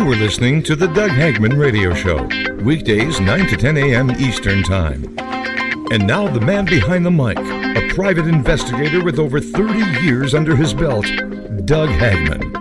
You are listening to the Doug Hagman Radio Show, weekdays 9 to 10 a.m. Eastern Time. And now the man behind the mic, a private investigator with over 30 years under his belt, Doug Hagman.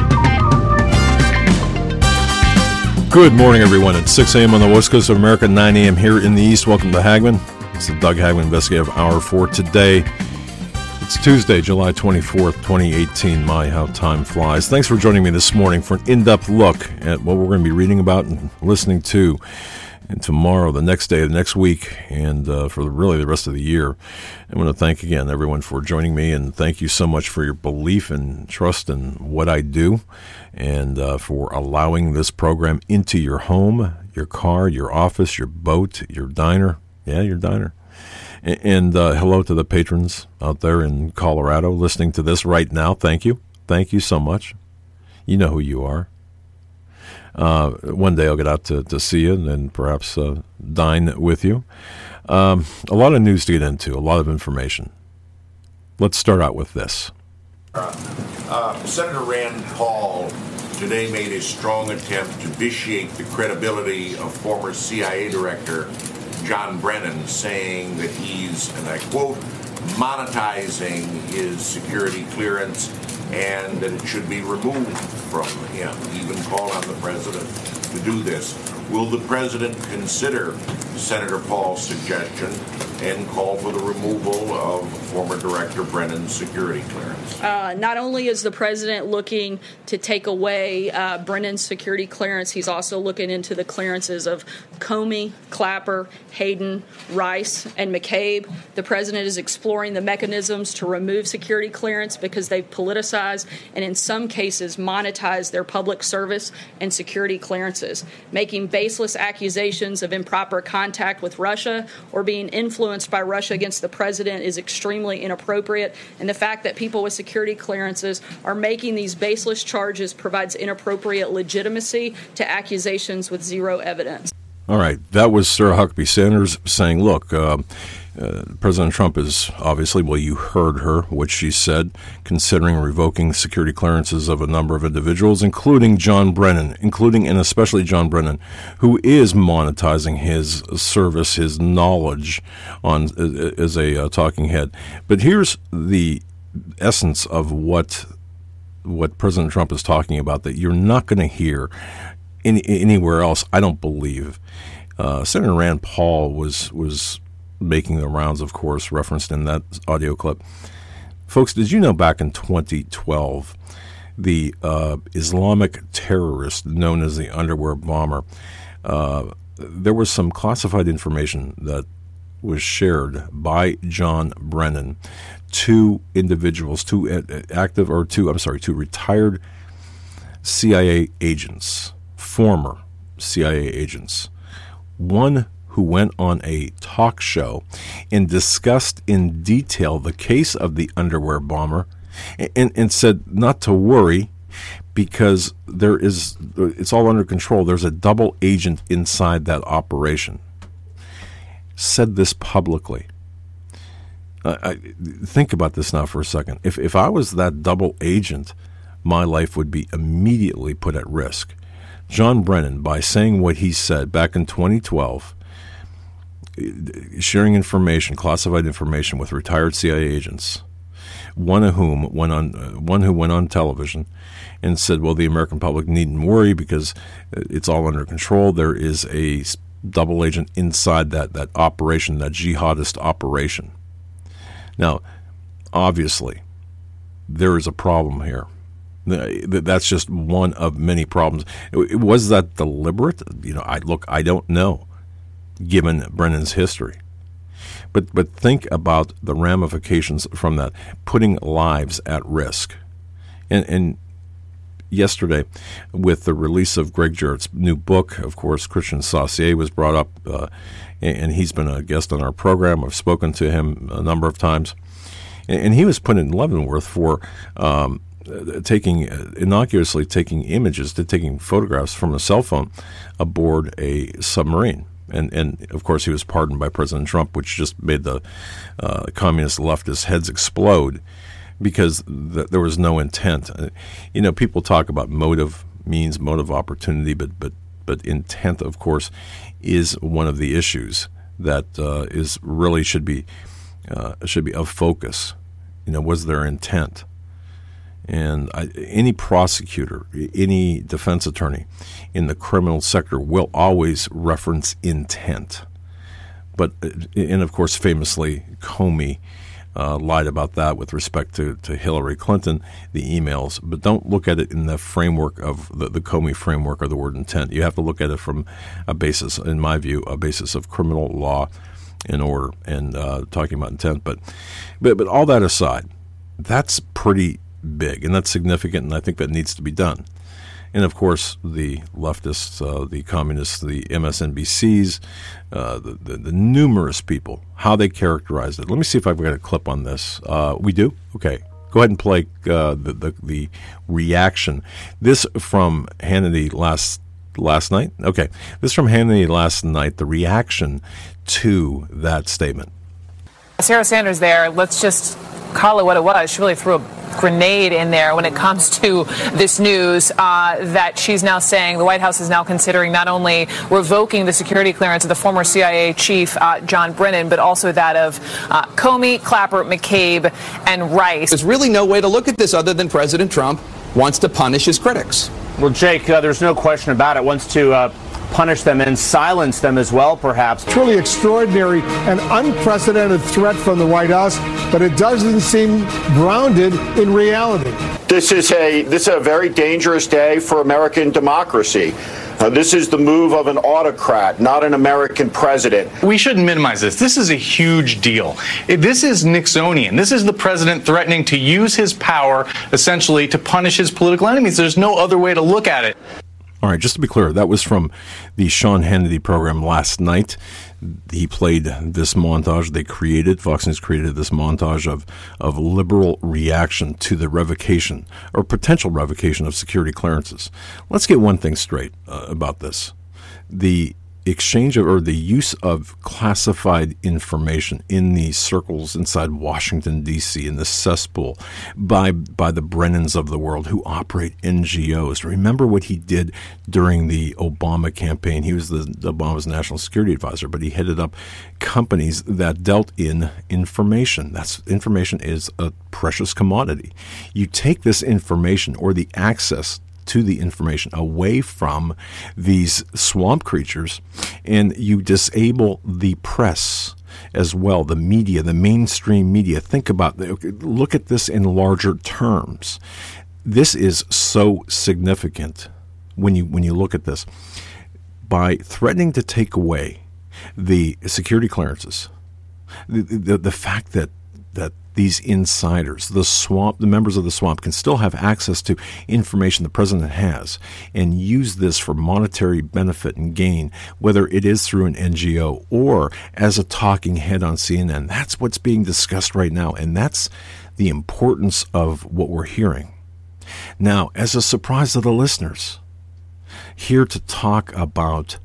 Good morning, everyone. It's 6 a.m. on the west coast of America, 9 a.m. here in the east. Welcome to Hagman. It's the Doug Hagman Investigative Hour for today. It's Tuesday, July 24th, 2018. My, how time flies. Thanks for joining me this morning for an in-depth look at what we're going to be reading about and listening to and tomorrow, the next day, the next week, and for really the rest of the year. I want to thank again everyone for joining me, and thank you so much for your belief and trust in what I do, and for allowing this program into your home, your car, your office, your boat, your diner. Yeah, your diner. And hello to the patrons out there in Colorado listening to this right now. Thank you. Thank you so much. You know who you are. One day I'll get out to see you and perhaps dine with you. A lot of news to get into, a lot of information. Let's start out with this. Senator Rand Paul today made a strong attempt to vitiate the credibility of former CIA Director John Brennan, saying that he's, and I quote, monetizing his security clearance and that it should be removed from him. He even called on the president to do this. Will the president consider Senator Paul's suggestion and call for the removal of former Director Brennan's security clearance? Not only is the president looking to take away Brennan's security clearance, he's also looking into the clearances of Comey, Clapper, Hayden, Rice, and McCabe. The president is exploring the mechanisms to remove security clearance because they've politicized and in some cases monetized their public service and security clearances. Making baseless accusations of improper contact with Russia or being influenced by Russia against the president is extremely inappropriate, and the fact that people with security clearances are making these baseless charges provides inappropriate legitimacy to accusations with zero evidence. All right, that was Sarah Huckabee Sanders saying, look, President Trump is obviously, well, you heard her, what she said, considering revoking security clearances of a number of individuals, including John Brennan, and especially John Brennan, who is monetizing his service, his knowledge on as a talking head. But here's the essence of what President Trump is talking about that you're not going to hear anywhere else, I don't believe. Senator Rand Paul was making the rounds, of course, referenced in that audio clip. Folks, did you know back in 2012, the Islamic terrorist known as the Underwear Bomber, there was some classified information that was shared by John Brennan to individuals, two retired CIA agents, former CIA agents. One who went on a talk show and discussed in detail the case of the Underwear Bomber and said not to worry because it's all under control. There's a double agent inside that operation. Said this publicly. Think about this now for a second. If I was that double agent, my life would be immediately put at risk. John Brennan, by saying what he said back in 2012, sharing information, classified information with retired CIA agents, one who went on television and said, well, the American public needn't worry because it's all under control. There is a double agent inside that operation, that jihadist operation. Now, obviously, there is a problem here. That's just one of many problems. Was that deliberate? I don't know, given Brennan's history. But think about the ramifications from that, putting lives at risk. And yesterday, with the release of Greg Jarrett's new book, of course, Christian Saucier was brought up, and he's been a guest on our program. I've spoken to him a number of times. And he was put in Leavenworth for innocuously taking images, taking photographs from a cell phone aboard a submarine. And of course, he was pardoned by President Trump, which just made the communist leftist heads explode because there was no intent. People talk about motive means, mode of opportunity, but intent, of course, is one of the issues that should be of focus. Was their intent? And any prosecutor, any defense attorney in the criminal sector will always reference intent. And of course, famously, Comey lied about that with respect to Hillary Clinton, the emails. But don't look at it in the framework of the Comey framework of the word intent. You have to look at it from a basis, in my view, a basis of criminal law and order and talking about intent. But all that aside, that's pretty big, and that's significant, and I think that needs to be done. And of course, the leftists, the communists, the MSNBCs, the numerous people, how they characterized it. Let me see if I've got a clip on this. We do? Okay. Go ahead and play the reaction. This from Hannity last night? Okay. This from Hannity last night, the reaction to that statement. Sarah Sanders there, let's just call it what it was. She really threw a grenade in there when it comes to this news that she's now saying the White House is now considering not only revoking the security clearance of the former CIA chief, John Brennan, but also that of Comey, Clapper, McCabe, and Rice. There's really no way to look at this other than President Trump wants to punish his critics. Well, Jake, there's no question about it. Wants to punish them and silence them as well, perhaps. Truly extraordinary and unprecedented threat from the White House, but it doesn't seem grounded in reality. This is a very dangerous day for American democracy. This is the move of an autocrat, not an American president. We shouldn't minimize this. This is a huge deal. This is Nixonian. This is the president threatening to use his power, essentially, to punish his political enemies. There's no other way to look at it. All right, just to be clear, that was from the Sean Hannity program last night. He played this montage they created. Fox News created this montage of liberal reaction to the revocation or potential revocation of security clearances. Let's get one thing straight about this. The exchange of, or the use of classified information in the circles inside Washington, D.C., in the cesspool by the Brennans of the world who operate NGOs. Remember what he did during the Obama campaign. He was Obama's national security advisor, but he headed up companies that dealt in information. Information is a precious commodity. You take this information or the access to the information away from these swamp creatures, and you disable the press as well, the media, the mainstream media. Look at this in larger terms. This is so significant when you look at this. By threatening to take away the security clearances, the fact that these insiders, the members of the swamp, can still have access to information the president has and use this for monetary benefit and gain, whether it is through an NGO or as a talking head on CNN. That's what's being discussed right now, and that's the importance of what we're hearing. Now, as a surprise to the listeners, here to talk about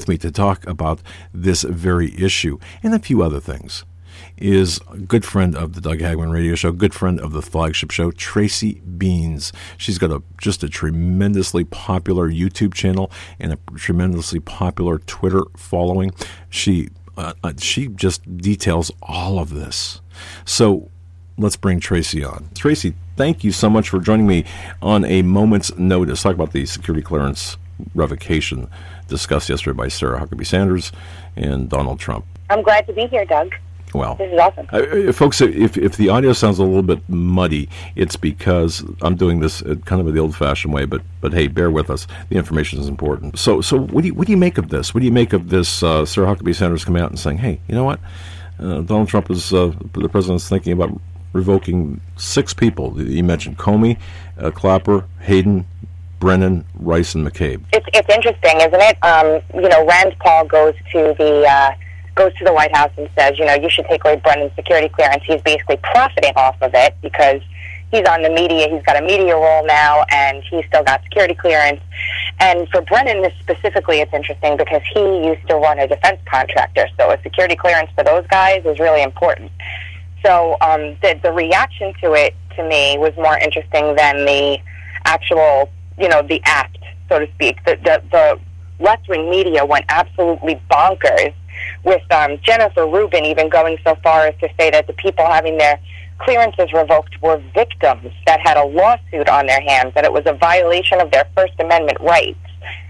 this very issue and a few other things is a good friend of the Doug Hagmann Radio Show, good friend of the flagship show, Tracy Beans. She's got just a tremendously popular YouTube channel and a tremendously popular Twitter following. She just details all of this. So let's bring Tracy on. Tracy, thank you so much for joining me on a moment's notice. Talk about the security clearance revocation discussed yesterday by Sarah Huckabee Sanders and Donald Trump. I'm glad to be here, Doug. Well, this is awesome. Folks, if the audio sounds a little bit muddy, it's because I'm doing this kind of the old-fashioned way. But hey, bear with us. The information is important. So what do you make of this? What do you make of this? Sarah Huckabee Sanders coming out and saying, "Hey, you know what? Donald Trump is the president's thinking about revoking 6 people. You mentioned Comey, Clapper, Hayden, Brennan, Rice, and McCabe." It's interesting, isn't it? Rand Paul goes to the White House and says, you should take away Brennan's security clearance. He's basically profiting off of it because he's on the media. He's got a media role now, and he's still got security clearance. And for Brennan, specifically, it's interesting because he used to run a defense contractor. So a security clearance for those guys is really important. So the reaction to it, to me, was more interesting than the actual, the act so to speak. The left-wing media went absolutely bonkers, with Jennifer Rubin even going so far as to say that the people having their clearances revoked were victims that had a lawsuit on their hands, that it was a violation of their First Amendment rights.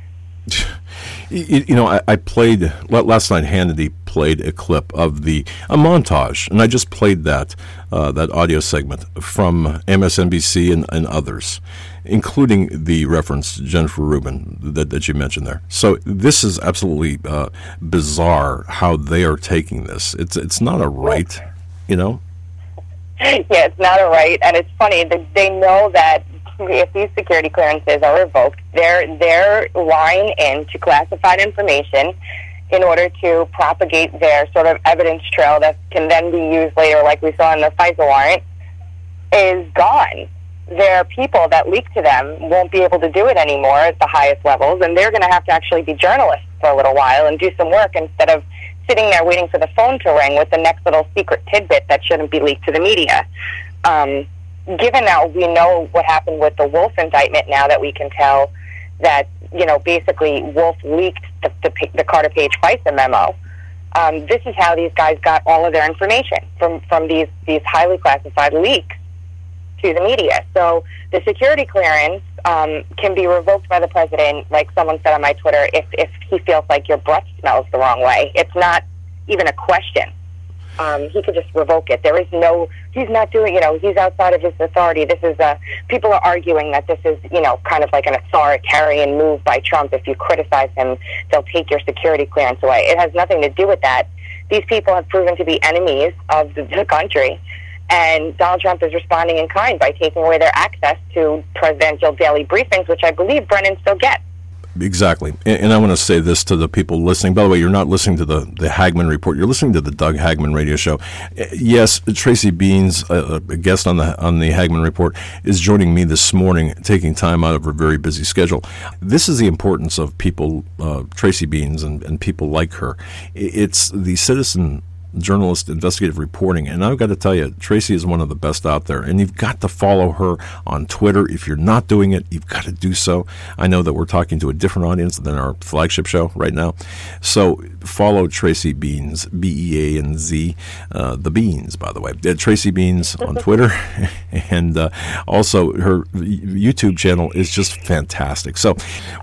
You know, I played, last night Hannity played a clip of a montage, and I just played that audio segment from MSNBC and others, including the reference to Jennifer Rubin that you mentioned there. So this is absolutely bizarre how they are taking this. It's not a right, you know? Yeah, it's not a right, and it's funny that they know that if these security clearances are revoked, they're lying into classified information in order to propagate their sort of evidence trail that can then be used later, like we saw in the FISA warrant, is gone. Their people that leak to them won't be able to do it anymore at the highest levels, and they're going to have to actually be journalists for a little while and do some work instead of sitting there waiting for the phone to ring with the next little secret tidbit that shouldn't be leaked to the media. Given that we know what happened with the Wolf indictment, now that we can tell that, you know, basically Wolf leaked the Carter Page FISA memo, this is how these guys got all of their information from these highly classified leaks to the media. So the security clearance can be revoked by the president, like someone said on my Twitter, if he feels like your breath smells the wrong way. It's not even a question. He could just revoke it. There is no, he's not doing, you know, he's outside of his authority. This is, people are arguing that this is, you know, kind of like an authoritarian move by Trump. If you criticize him, they'll take your security clearance away. It has nothing to do with that. These people have proven to be enemies of the country, and Donald Trump is responding in kind by taking away their access to presidential daily briefings, which I believe Brennan still gets. Exactly. And I want to say this to the people listening. By the way, you're not listening to the Hagman Report. You're listening to the Doug Hagman Radio Show. Yes, Tracy Beans, a guest on the Hagman Report, is joining me this morning, taking time out of her very busy schedule. This is the importance of people, Tracy Beans and people like her. It's the citizen journalist investigative reporting, and I've got to tell you, Tracy is one of the best out there, and you've got to follow her on Twitter. If you're not doing it, you've got to do so. I know that we're talking to a different audience than our flagship show right now, so follow Tracy Beans, B-E-A-N-Z, the Beans, by the way, Tracy Beans on Twitter, and also her YouTube channel is just fantastic. So,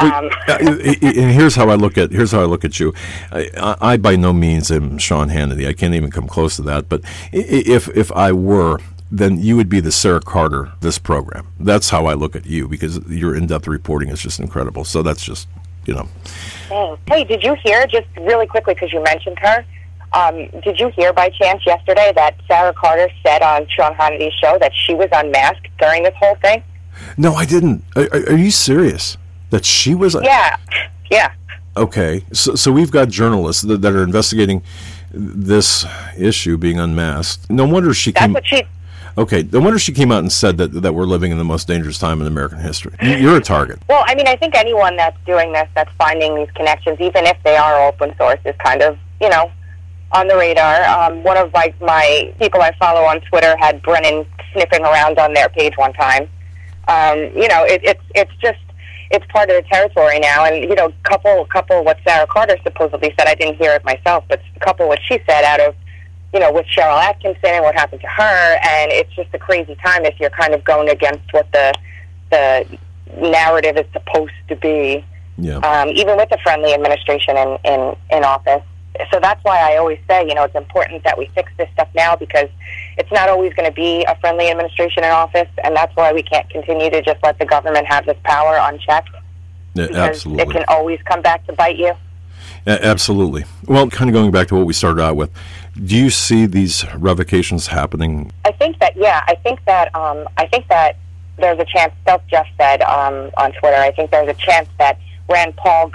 and here's how I look at you. I by no means am Sean Hannity. I can't even come close to that. But if I were, then you would be the Sarah Carter of this program. That's how I look at you, because your in-depth reporting is just incredible. So that's just, you know. Hey, did you hear, just really quickly because you mentioned her, did you hear by chance yesterday that Sarah Carter said on Sean Hannity's show that she was unmasked during this whole thing? No, I didn't. Are you serious? That she was? Yeah. Okay, so we've got journalists that are investigating this issue, being unmasked. No wonder she came. That's what she. Okay, no wonder she came out and said that we're living in the most dangerous time in American history. You're a target. Well, I mean, I think anyone that's doing this, that's finding these connections, even if they are open source, is kind of, you know, on the radar. One of my people I follow on Twitter had Brennan sniffing around on their page one time. You know, it's part of the territory now, and you know, couple what Sarah Carter supposedly said. I didn't hear it myself, but couple what she said out of, you know, with Cheryl Atkinson and what happened to her, and it's just a crazy time if you're kind of going against what the narrative is supposed to be. Yeah. Even with the friendly administration in office. So that's why I always say, you know, it's important that we fix this stuff now, because it's not always going to be a friendly administration in office, and that's why we can't continue to just let the government have this power unchecked. Yeah, absolutely. It can always come back to bite you. Absolutely. Well, kind of going back to what we started out with, do you see these revocations happening? I think that there's a chance, Jeff said on Twitter, I think there's a chance that Rand Paul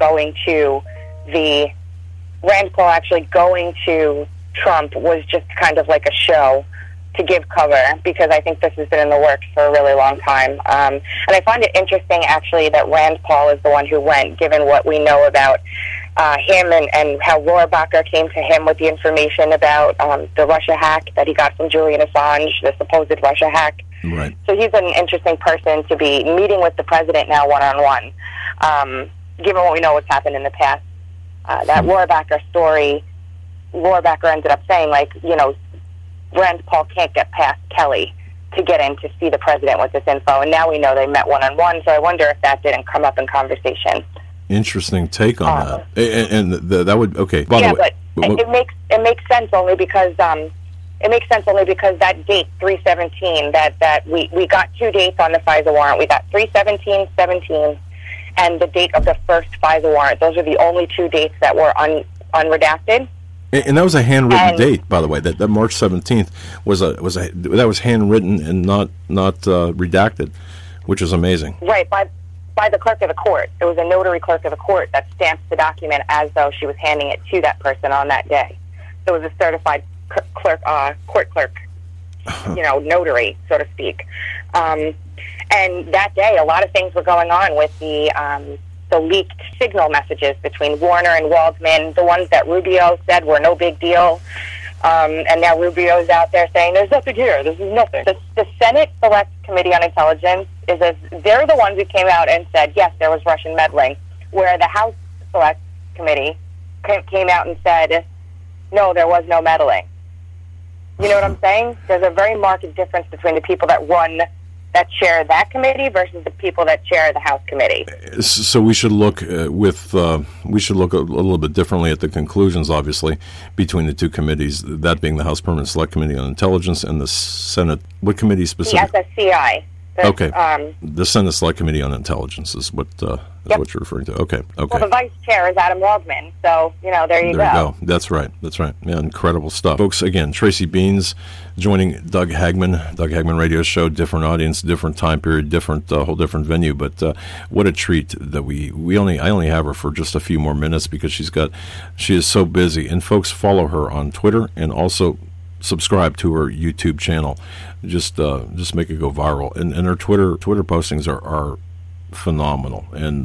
actually going to Trump was just kind of like a show to give cover, because I think this has been in the works for a really long time. And I find it interesting, actually, that Rand Paul is the one who went, given what we know about him and how Rohrabacher came to him with the information about the Russia hack that he got from Julian Assange, the supposed Russia hack. Right. So he's an interesting person to be meeting with the president now one-on-one, given what we know what's happened in the past. That Rohrabacher story, Rohrabacher ended up saying, like, you know, Rand Paul can't get past Kelly to get in to see the president with this info, and now we know they met one-on-one, so I wonder if that didn't come up in conversation. Interesting take on that. And that would, okay. By Yeah, the way, but it makes sense only because that date 3/17 that we got two dates on the FISA warrant. We got 3/17/17 and the date of the first FISA warrant. Those are the only two dates that were unredacted. And that was a handwritten date, by the way. That March 17th was handwritten and not redacted, which is amazing. Right, by the clerk of the court. It was a notary clerk of the court that stamped the document as though she was handing it to that person on that day. So it was a certified court clerk, notary, so to speak. And that day, a lot of things were going on with the leaked signal messages between Warner and Waldman, the ones that Rubio said were no big deal. And now Rubio's out there saying, there's nothing here, this is nothing. The Senate Select Committee on Intelligence, they're the ones who came out and said, yes, there was Russian meddling, where the House Select Committee came out and said, no, there was no meddling. You know what I'm saying? There's a very marked difference between the people that chair that committee versus the people that chair the House committee. So we should look a little bit differently at the conclusions, obviously, between the two committees. That being the House Permanent Select Committee on Intelligence and the Senate. What committee specifically? The SSCI. Okay. The Senate Select Committee on Intelligence is what what you're referring to. Okay. Well, the vice chair is Adam Waldman, so there you go. That's right. Yeah, incredible stuff, folks. Again, Tracy Beans joining Doug Hagman Radio Show. Different audience, different time period, whole different venue. But what a treat that I only have her for just a few more minutes because she is so busy. And folks, follow her on Twitter and also subscribe to her YouTube channel. Just make it go viral. And her Twitter postings are phenomenal. And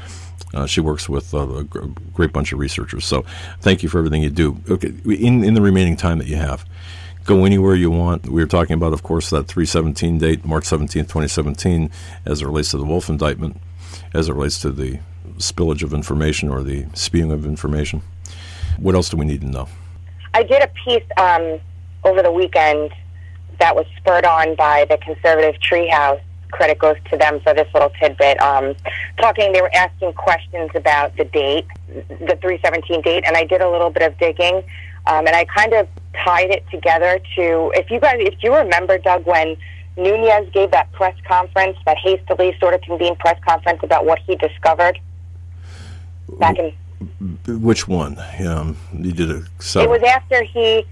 she works with a great bunch of researchers. So thank you for everything you do. Okay, in the remaining time that you have, go anywhere you want. We were talking about, of course, that 3/17 date, March 17th, 2017, as it relates to the Wolf indictment, as it relates to the spillage of information or the spewing of information. What else do we need to know? I did a piece over the weekend that was spurred on by the conservative Treehouse. Credit goes to them for this little tidbit. They were asking questions about the date, the 3/17 date, and I did a little bit of digging, and I kind of tied it together to, if you remember, Doug, when Nunes gave that press conference, that hastily sort of convened press conference about what he discovered back in... Which one? You did it. It was after he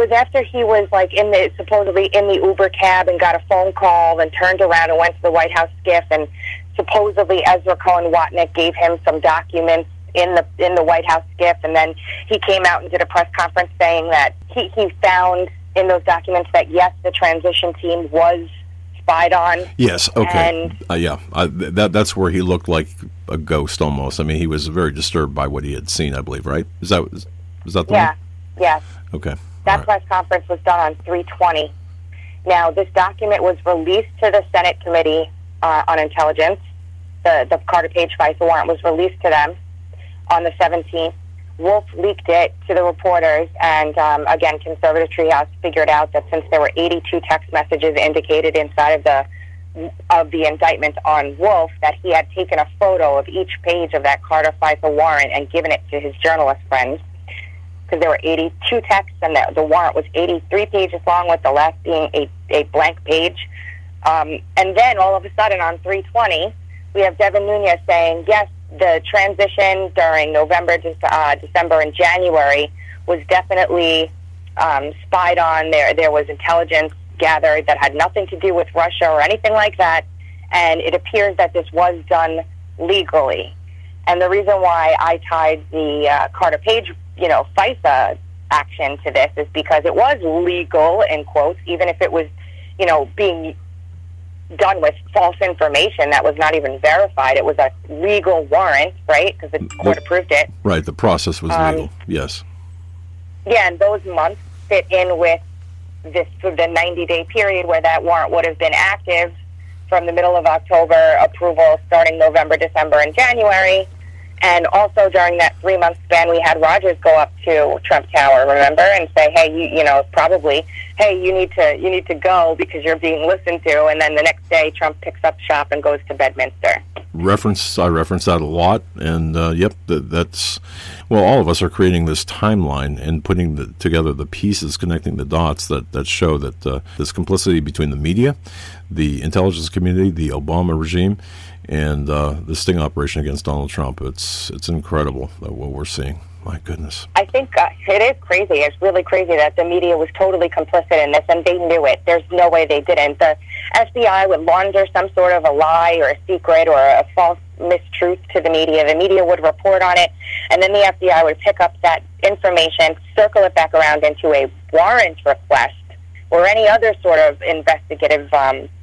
was like supposedly in the Uber cab and got a phone call and turned around and went to the White House SCIF, and supposedly Ezra Cohen-Watnick gave him some documents in the White House SCIF, and then he came out and did a press conference saying that he found in those documents that yes, the transition team was spied on. Yes. Okay. And that's where he looked like a ghost almost. I mean, he was very disturbed by what he had seen, I believe. Right? Is that the one? Yeah. Okay. That press conference was done on 3/20. Now, this document was released to the Senate Committee on Intelligence. The Carter Page FISA warrant was released to them on the 17th. Wolf leaked it to the reporters, and again, conservative Treehouse figured out that since there were 82 text messages indicated inside of the indictment on Wolf, that he had taken a photo of each page of that Carter FISA warrant and given it to his journalist friends. Because there were 82 texts, and the warrant was 83 pages long, with the last being a blank page. And then, all of a sudden, on 3/20, we have Devin Nunes saying, yes, the transition during November, December, and January was definitely spied on. There was intelligence gathered that had nothing to do with Russia or anything like that, and it appears that this was done legally. And the reason why I tied the Carter Page FISA action to this is because it was legal, in quotes, even if it was, being done with false information that was not even verified. It was a legal warrant, right? Because the court approved it. Right, the process was legal, yes. Yeah, and those months fit in with the 90-day period where that warrant would have been active from the middle of October, approval starting November, December, and January. And also during that 3-month span, we had Rogers go up to Trump Tower, remember, and say, hey, you need to go because you're being listened to. And then the next day, Trump picks up shop and goes to Bedminster. I reference that a lot, and that's all of us are creating this timeline and putting together the pieces, connecting the dots that show that this complicity between the media, the intelligence community, the Obama regime, and the sting operation against Donald Trump. It's incredible what we're seeing. My goodness. I think it is crazy. It's really crazy that the media was totally complicit in this, and they knew it. There's no way they didn't. The FBI would launder some sort of a lie or a secret or a false mistruth to the media. The media would report on it, and then the FBI would pick up that information, circle it back around into a warrant request or any other sort of investigative,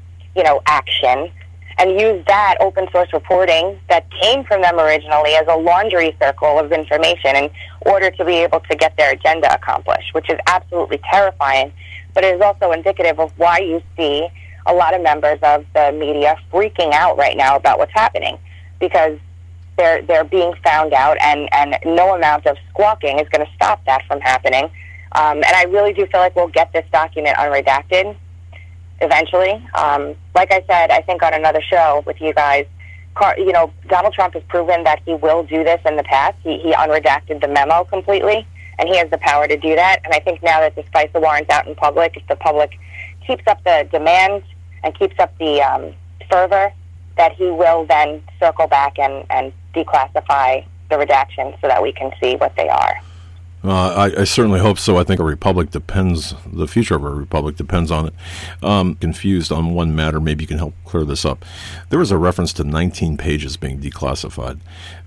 action, and use that open source reporting that came from them originally as a laundry circle of information in order to be able to get their agenda accomplished, which is absolutely terrifying. But it is also indicative of why you see a lot of members of the media freaking out right now about what's happening, because they're being found out, and no amount of squawking is going to stop that from happening. And I really do feel like we'll get this document unredacted eventually. Like I said, I think on another show with you guys, Donald Trump has proven that he will do this in the past. He unredacted the memo completely, and he has the power to do that. And I think now that this FISA warrant's out in public, if the public keeps up the demand and keeps up the fervor, that he will then circle back and declassify the redactions so that we can see what they are. I certainly hope so. I think the future of our republic depends on it. Confused on one matter, maybe you can help clear this up. There was a reference to 19 pages being declassified.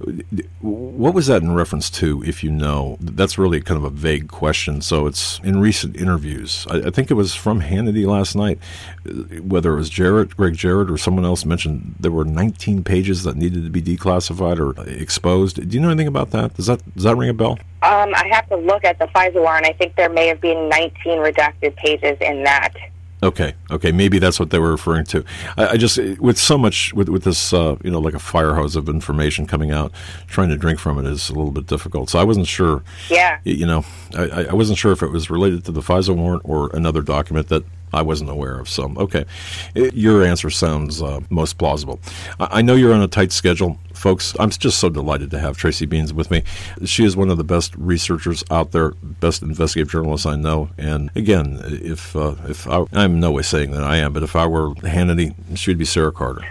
What was that in reference to, if you know? That's really kind of a vague question. So it's in recent interviews. I think it was from Hannity last night, whether it was Greg Jarrett, or someone else mentioned there were 19 pages that needed to be declassified or exposed. Do you know anything about that? Does that ring a bell? I have to look at the FISA warrant. I think there may have been 19 redacted pages in that. Okay, maybe that's what they were referring to. I just, with so much, with this, like a fire hose of information coming out, trying to drink from it is a little bit difficult. So I wasn't sure. Yeah. I wasn't sure if it was related to the FISA warrant or another document that I wasn't aware of. So, okay. Your answer sounds most plausible. I know you're on a tight schedule. Folks, I'm just so delighted to have Tracy Beanz with me. She is one of the best researchers out there, best investigative journalists I know. And again, if I'm in no way saying that I am, but if I were Hannity, she'd be Sarah Carter.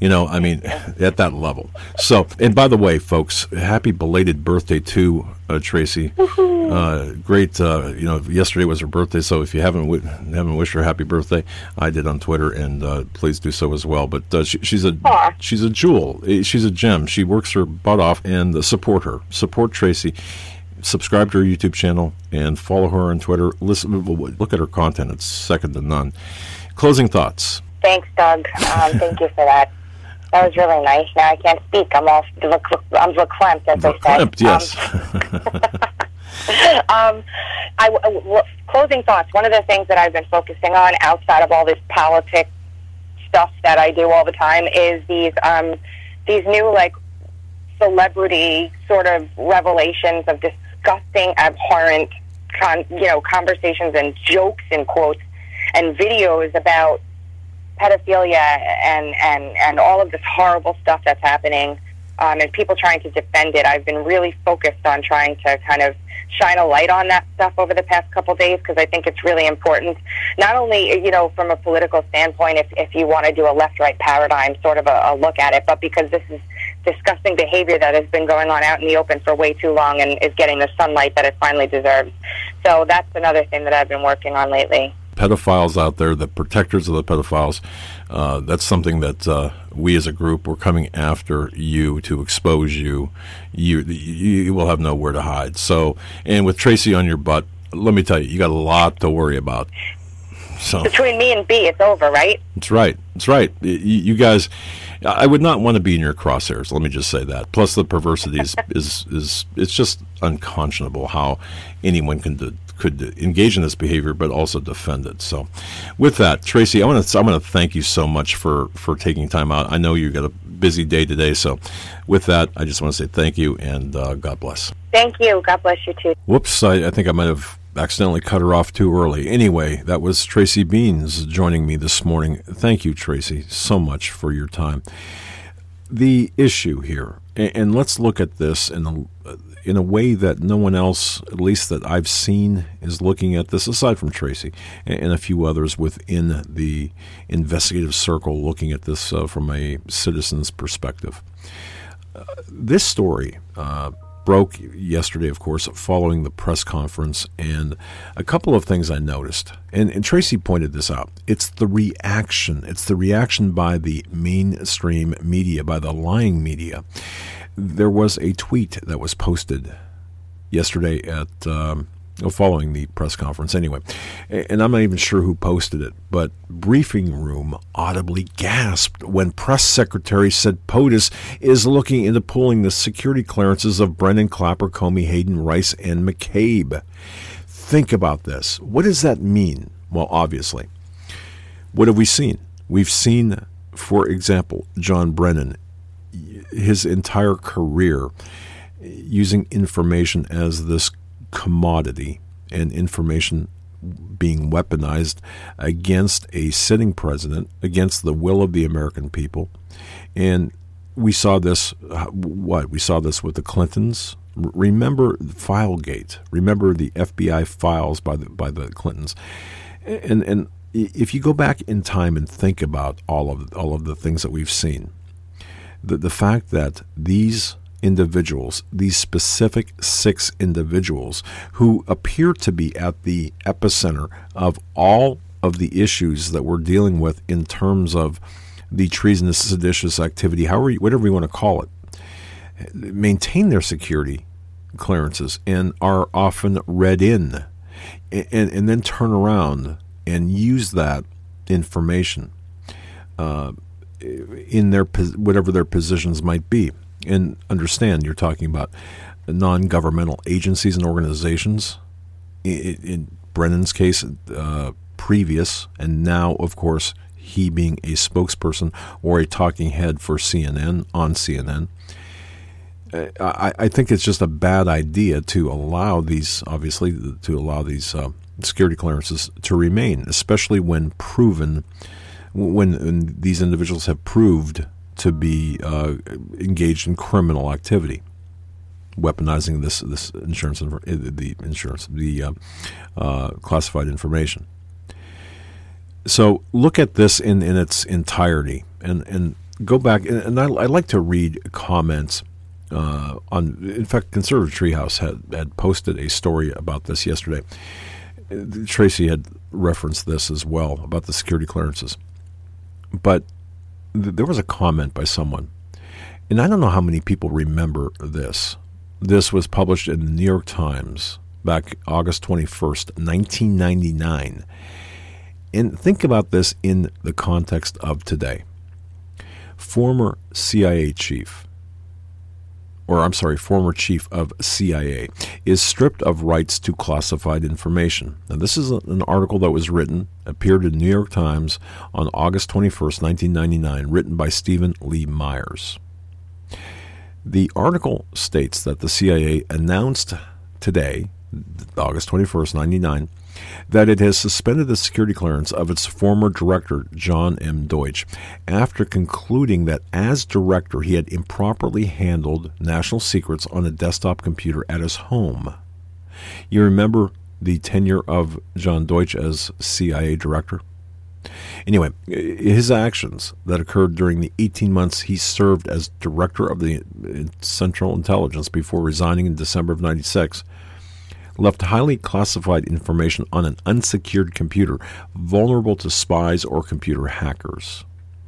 At that level. So, and by the way, folks, happy belated birthday to Tracy. Great. Yesterday was her birthday, so if you haven't wished her happy birthday, I did on Twitter, and please do so as well. But she's a jewel. She's a gem. She works her butt off, and support her. Support Tracy. Subscribe to her YouTube channel and follow her on Twitter. Look at her content; it's second to none. Closing thoughts. Thanks, Doug. Thank you for that. That was really nice. Now I can't speak. I'm verklempt, as they say. Verklempt, yes. Closing thoughts. One of the things that I've been focusing on outside of all this politics stuff that I do all the time is these new celebrity sort of revelations of disgusting, abhorrent, conversations and jokes in quotes and videos about pedophilia and all of this horrible stuff that's happening, and people trying to defend it. I've been really focused on trying to kind of shine a light on that stuff over the past couple of days, because I think it's really important, not only from a political standpoint, if you want to do a left-right paradigm sort of a look at it, but because this is disgusting behavior that has been going on out in the open for way too long and is getting the sunlight that it finally deserves. So that's another thing that I've been working on lately. Pedophiles out there, the protectors of the pedophiles, that's something that we as a group, we're coming after you to expose you. You will have nowhere to hide. So, and with Tracy on your butt, let me tell you, you got a lot to worry about. So between me and B, it's over, right? That's right. That's right. You guys, I would not want to be in your crosshairs. Let me just say that. Plus, the perversity is it's just unconscionable how anyone can could engage in this behavior, but also defend it. So, with that, Tracy, I want to thank you so much for taking time out. I know you got a busy day today, so with that, I just want to say thank you and God bless. Thank you. God bless you too. Whoops, I think I might have accidentally cut her off too early. Anyway, that was Tracy Beans joining me this morning. Thank you, Tracy, so much for your time. The issue here, and let's look at this in a way that no one else, at least that I've seen, is looking at this, aside from Tracy and a few others within the investigative circle looking at this from a citizen's perspective. This story broke yesterday, of course, following the press conference, and a couple of things I noticed, and Tracy pointed this out. It's the reaction. It's the reaction by the mainstream media, by the lying media. There was a tweet that was posted yesterday at following the press conference anyway, and I'm not even sure who posted it, but Briefing Room audibly gasped when press secretary said POTUS is looking into pulling the security clearances of Brennan, Clapper, Comey, Hayden, Rice, and McCabe. Think about this. What does that mean? Well, obviously, what have we seen? We've seen, for example, John Brennan, his entire career using information as this commodity, and information being weaponized against a sitting president, against the will of the American people. And we saw this, we saw this with the Clintons. Remember Filegate. Remember the FBI files by the Clintons. And if you go back in time and think about all of the things that we've seen, the fact that these individuals, these specific 6 individuals who appear to be at the epicenter of all of the issues that we're dealing with in terms of the treasonous, seditious activity, whatever you want to call it, maintain their security clearances and are often read in, and then turn around and use that information in their whatever their positions might be. And understand, you're talking about non-governmental agencies and organizations. In Brennan's case, previous, and now, of course, he being a spokesperson or a talking head for CNN, on CNN. I think it's just a bad idea to allow these, security clearances to remain, especially when these individuals have proved to be engaged in criminal activity, weaponizing this classified information. So look at this in its entirety, and go back. And I like to read comments on. In fact, Conservative Treehouse had posted a story about this yesterday. Tracy had referenced this as well about the security clearances, but there was a comment by someone, and I don't know how many people remember this. This was published in the New York Times back August 21st, 1999. And think about this in the context of today. Former chief of CIA is stripped of rights to classified information. Now, this is an article that was appeared in the New York Times on August 21st, 1999, written by Stephen Lee Myers. The article states that the CIA announced today, August 21st, 1999, that it has suspended the security clearance of its former director, John M. Deutsch, after concluding that as director he had improperly handled national secrets on a desktop computer at his home. You remember the tenure of John Deutsch as CIA director? Anyway, his actions that occurred during the 18 months he served as director of the Central Intelligence before resigning in December of 1996 left highly classified information on an unsecured computer, vulnerable to spies or computer hackers.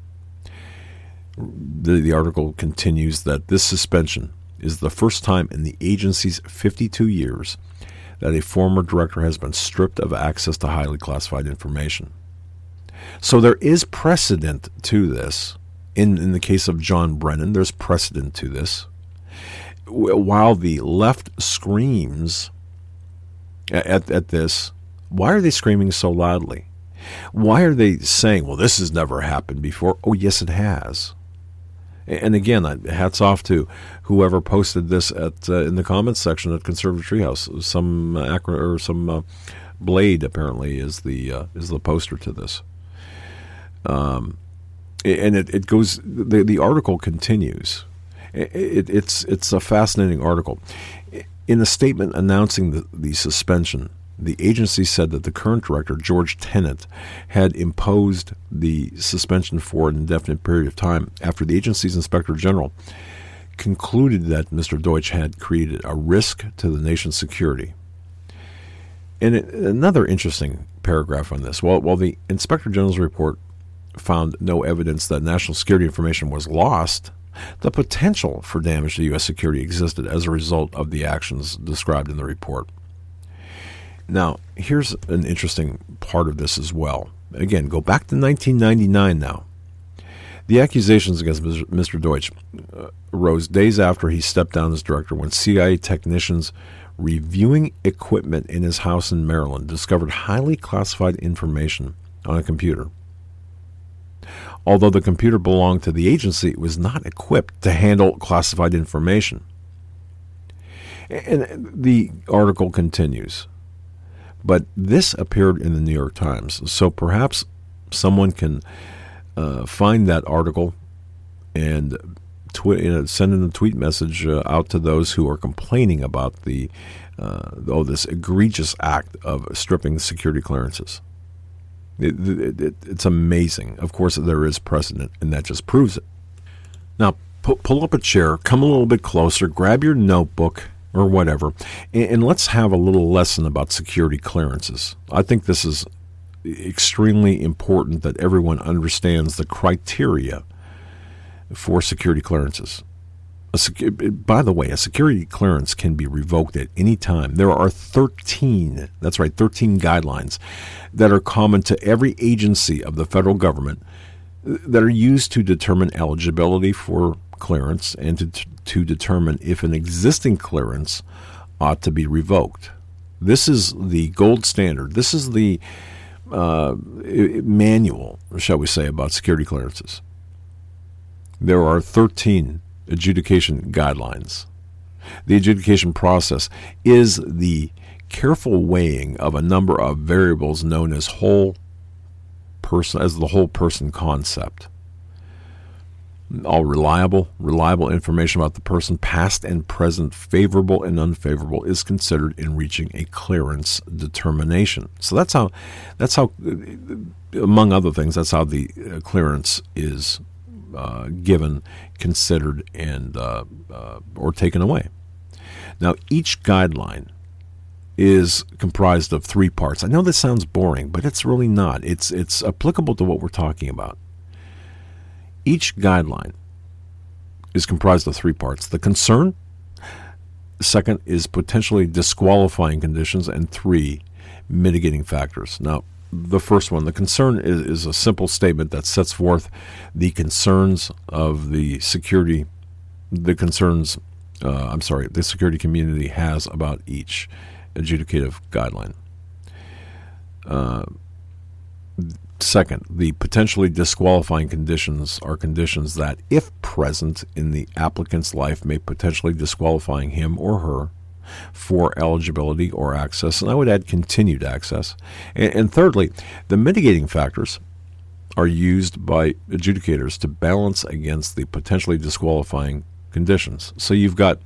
The article continues that this suspension is the first time in the agency's 52 years that a former director has been stripped of access to highly classified information. So there is precedent to this. In the case of John Brennan, there's precedent to this. While the left screams at this, why are they screaming so loudly? Why are they saying, well, this has never happened before? Oh, yes, it has. And again, hats off to whoever posted this in the comments section at Conservative Treehouse. Some Blade apparently is the poster to this. And it goes. The article continues. It's a fascinating article. In a statement announcing the suspension, the agency said that the current director, George Tenet, had imposed the suspension for an indefinite period of time after the agency's inspector general concluded that Mr. Deutsch had created a risk to the nation's security. And another interesting paragraph on this. While the inspector general's report found no evidence that national security information was lost, the potential for damage to U.S. security existed as a result of the actions described in the report. Now, here's an interesting part of this as well. Again, go back to 1999 now. The accusations against Mr. Deutsch arose days after he stepped down as director when CIA technicians reviewing equipment in his house in Maryland discovered highly classified information on a computer. Although the computer belonged to the agency, it was not equipped to handle classified information. And the article continues. But this appeared in the New York Times, so perhaps someone can find that article and send in a tweet message out to those who are complaining about this egregious act of stripping security clearances. It's amazing. Of course, there is precedent, and that just proves it. Now, pull up a chair, come a little bit closer, grab your notebook or whatever, and let's have a little lesson about security clearances. I think this is extremely important that everyone understands the criteria for security clearances. By the way, a security clearance can be revoked at any time. There are 13 guidelines that are common to every agency of the federal government that are used to determine eligibility for clearance and to determine if an existing clearance ought to be revoked. This is the gold standard. This is the manual, shall we say, about security clearances. There are 13 adjudication guidelines. The adjudication process is the careful weighing of a number of variables known as the whole person concept. All reliable information about the person, past and present, favorable and unfavorable, is considered in reaching a clearance determination. So that's how, among other things, that's how the clearance is given, considered, and or taken away. Now, each guideline is comprised of 3 parts. I know this sounds boring, but it's really not. It's applicable to what we're talking about. Each guideline is comprised of 3 parts. The concern, second, is potentially disqualifying conditions, and 3, mitigating factors. Now, the first one, the concern, is a simple statement that sets forth the concerns of the security community has about each adjudicative guideline. Second, the potentially disqualifying conditions are conditions that, if present in the applicant's life, may potentially disqualifying him or her for eligibility or access, and I would add continued access. And thirdly, the mitigating factors are used by adjudicators to balance against the potentially disqualifying conditions. So you've got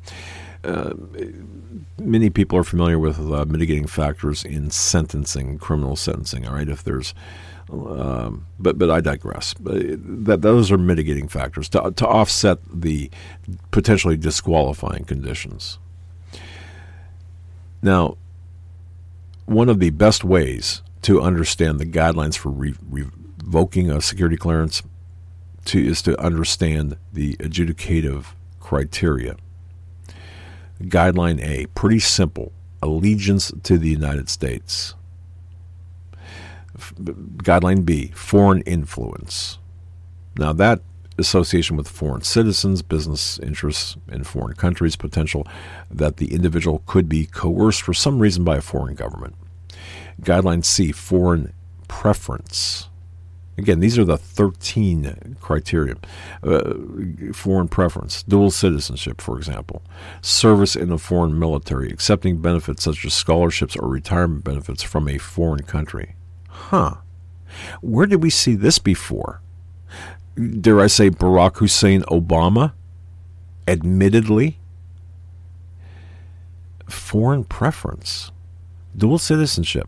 many people are familiar with mitigating factors in sentencing, criminal sentencing. All right, if there's but I digress. Those are mitigating factors to offset the potentially disqualifying conditions. Now, one of the best ways to understand the guidelines for revoking a security clearance is to understand the adjudicative criteria. Guideline A, pretty simple, allegiance to the United States. Guideline B, foreign influence. Now that association with foreign citizens, business interests in foreign countries, potential that the individual could be coerced for some reason by a foreign government. Guideline C, foreign preference. Again, these are the 13 criteria. Foreign preference, dual citizenship, for example, service in a foreign military, accepting benefits such as scholarships or retirement benefits from a foreign country. Where did we see this before? Dare I say Barack Hussein Obama? Admittedly. Foreign preference, dual citizenship.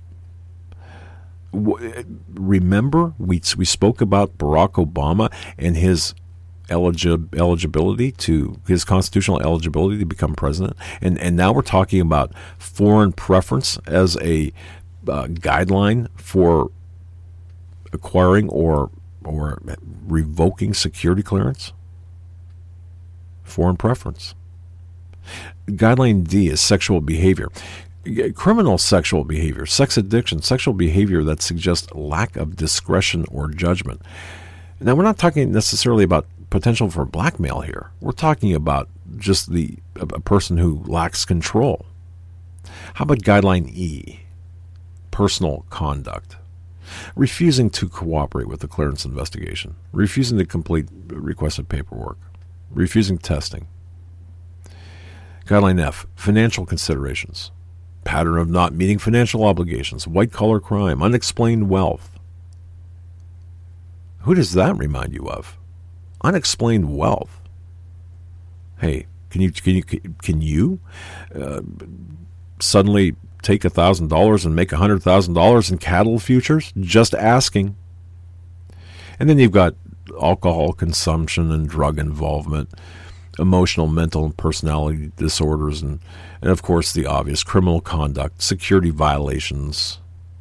Remember, we spoke about Barack Obama and his eligibility to his constitutional eligibility to become president, and now we're talking about foreign preference as a guideline for acquiring or revoking security clearance. Foreign preference. Guideline D is sexual behavior. Criminal sexual behavior, sex addiction, sexual behavior that suggests lack of discretion or judgment. Now, we're not talking necessarily about potential for blackmail here. We're talking about just a person who lacks control. How about Guideline E, personal conduct? Refusing to cooperate with the clearance investigation, refusing to complete requested paperwork, refusing testing. Guideline F, financial considerations. Pattern of not meeting financial obligations, white-collar crime, unexplained wealth. Who does that remind you of? Unexplained wealth. Hey, can you suddenly take $1,000 and make $100,000 in cattle futures? Just asking. And then you've got alcohol consumption and drug involvement, emotional, mental, and personality disorders, and of course the obvious criminal conduct, security violations,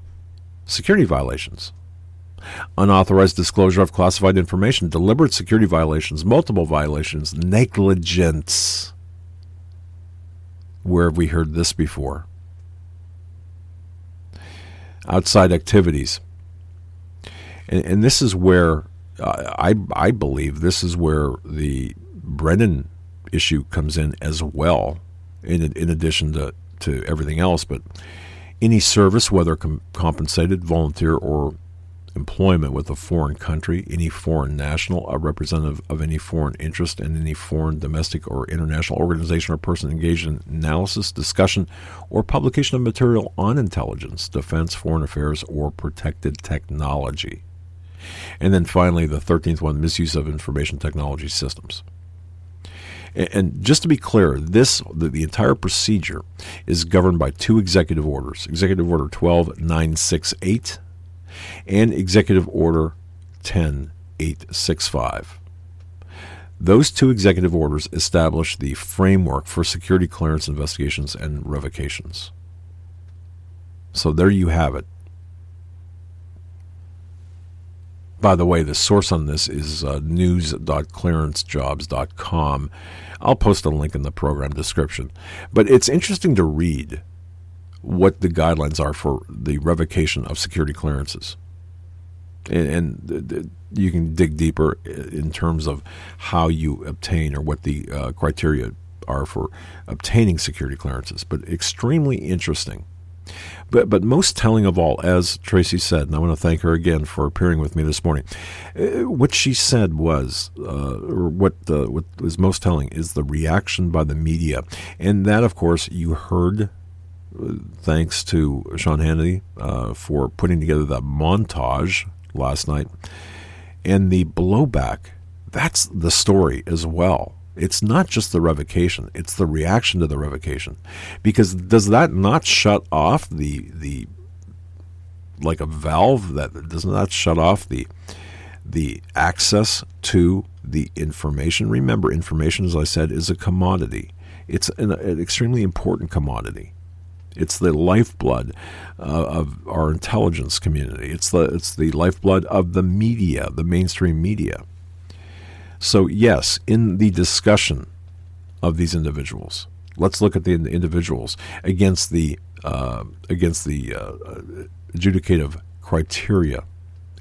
unauthorized disclosure of classified information, deliberate security violations, multiple violations, negligence. Where have we heard this before? Outside activities. And this is where I believe this is where the Brennan issue comes in as well, in addition to everything else. But any service, whether compensated, volunteer, or employment with a foreign country, any foreign national, a representative of any foreign interest, and any foreign, domestic, or international organization or person engaged in analysis, discussion, or publication of material on intelligence, defense, foreign affairs, or protected technology. And then finally, the 13th one, misuse of information technology systems. And just to be clear, the entire procedure is governed by two executive orders, Executive Order 12968 and Executive Order 10865. Those two executive orders establish the framework for security clearance investigations and revocations. So there you have it. By the way, the source on this is news.clearancejobs.com. I'll post a link in the program description. But it's interesting to read what the guidelines are for the revocation of security clearances. And you can dig deeper in terms of how you obtain or what the criteria are for obtaining security clearances. But extremely interesting. But most telling of all, as Tracy said, and I want to thank her again for appearing with me this morning, what she said was, or what was most telling, is the reaction by the media. And that, of course, you heard, thanks to Sean Hannity for putting together that montage last night. And the blowback, that's the story as well. It's not just the revocation, it's the reaction to the revocation. Because does that not shut off the like a valve, that does not shut off the access to the information? Remember, information, as I said, is a commodity. It's an extremely important commodity. It's the lifeblood of our intelligence community. It's the lifeblood of the media, the mainstream media. So yes, in the discussion of these individuals, let's look at the individuals against the adjudicative criteria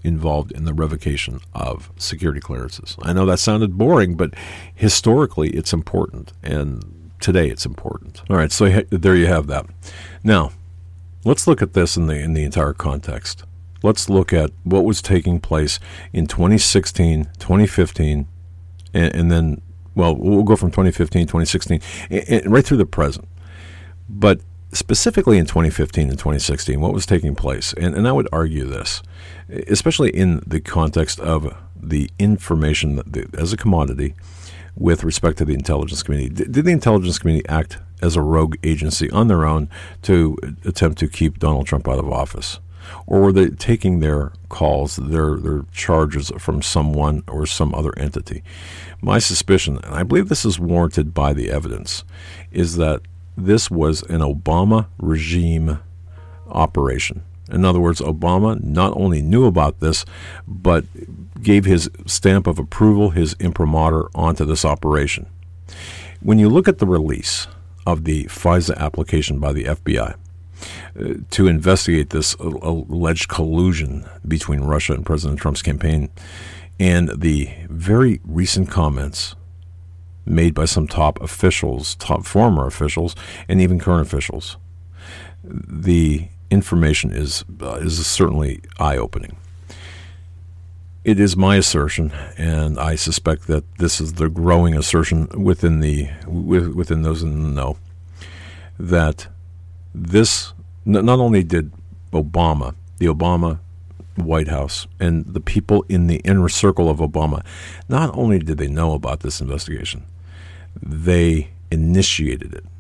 involved in the revocation of security clearances. I know that sounded boring, but historically it's important, and today it's important. All right, so there you have that. Now, let's look at this in the entire context. Let's look at what was taking place in 2016, 2015, and then, well, we'll go from 2015, 2016, and right through the present. But specifically in 2015 and 2016, what was taking place? And I would argue this, especially in the context of the information as a commodity with respect to the intelligence community. Did the intelligence community act as a rogue agency on their own to attempt to keep Donald Trump out of office? Or were they taking their calls, their charges from someone or some other entity? My suspicion, and I believe this is warranted by the evidence, is that this was an Obama regime operation. In other words, Obama not only knew about this, but gave his stamp of approval, his imprimatur, onto this operation. When you look at the release of the FISA application by the FBI to investigate this alleged collusion between Russia and President Trump's campaign, and the very recent comments made by some top former officials, and even current officials, the information is certainly eye-opening. It is my assertion, and I suspect that this is the growing assertion within those in the know, that this not only did the Obama White House and the people in the inner circle of Obama, not only did they know about this investigation, they initiated it.